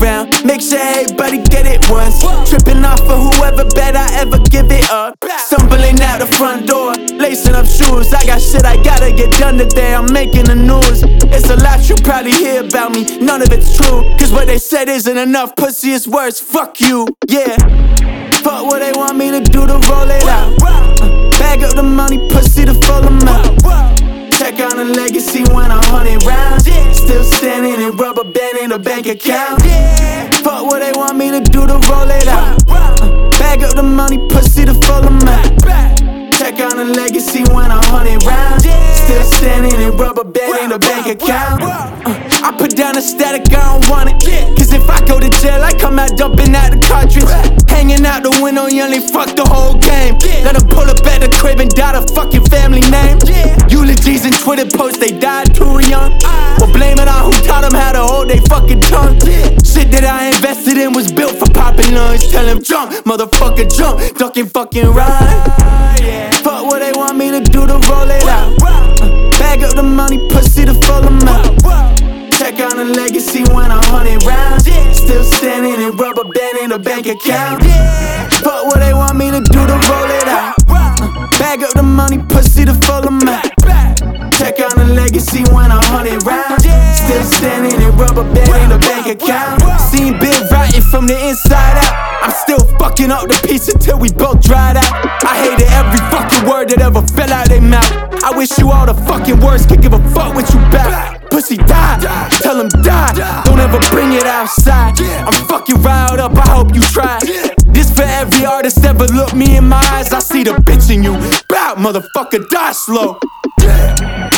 around. Make sure everybody get it once. Tripping off of whoever bet I ever give it up. Stumbling out the front door, lacing up shoes. I got shit I gotta get done today, I'm making the news. It's a lot you probably hear about me, none of it's true. Cause what they said isn't enough, pussy is worse, fuck you, yeah. Fuck what they want me to do to roll it out. Bag up the money, pussy to full amount. Check on the legacy when 100 rounds. Still standing in rubber band in the bank account. Fuck what they want me to do to roll it out. Bag up the money, pussy to full amount. Check on the legacy when 100 rounds. Still standing in rubber band in the bank account. I put down the static, I don't want it. Cause if I go to jail, I come out dumping out the cartridge. Hanging out the window, you only fuck the whole game. Let them pull up at the crib and dot a fucking family name. Eulogies and Twitter posts, they died too young. Well, blame it on who taught them how to hold they fucking tongue. Shit that I invested in was built for popping lungs. Tell them jump, motherfucker jump, ducking fucking rhyme. Fuck what they want me to do to roll it out. Bag up the money, pussy to full amount. Check on the legacy when 100 rounds. Still standing in rubber band in the bank account. Fuck what they want me to do to roll it out. Bag up the money, pussy to full amount. Check on the legacy when 100 rounds. Still standing in rubber band in the bank account. Seen Bill writing from the inside out. I'm still fucking up the piece until we both dried out. I hated every fucking word that ever fell out they mouth. I wish you all the fucking words, could give a fuck what you bout. Pussy die, tell him die, don't ever bring it outside. I'm fucking riled up, I hope you try. This for every artist ever look me in my eyes. I see the bitch in you, bout motherfucker die slow.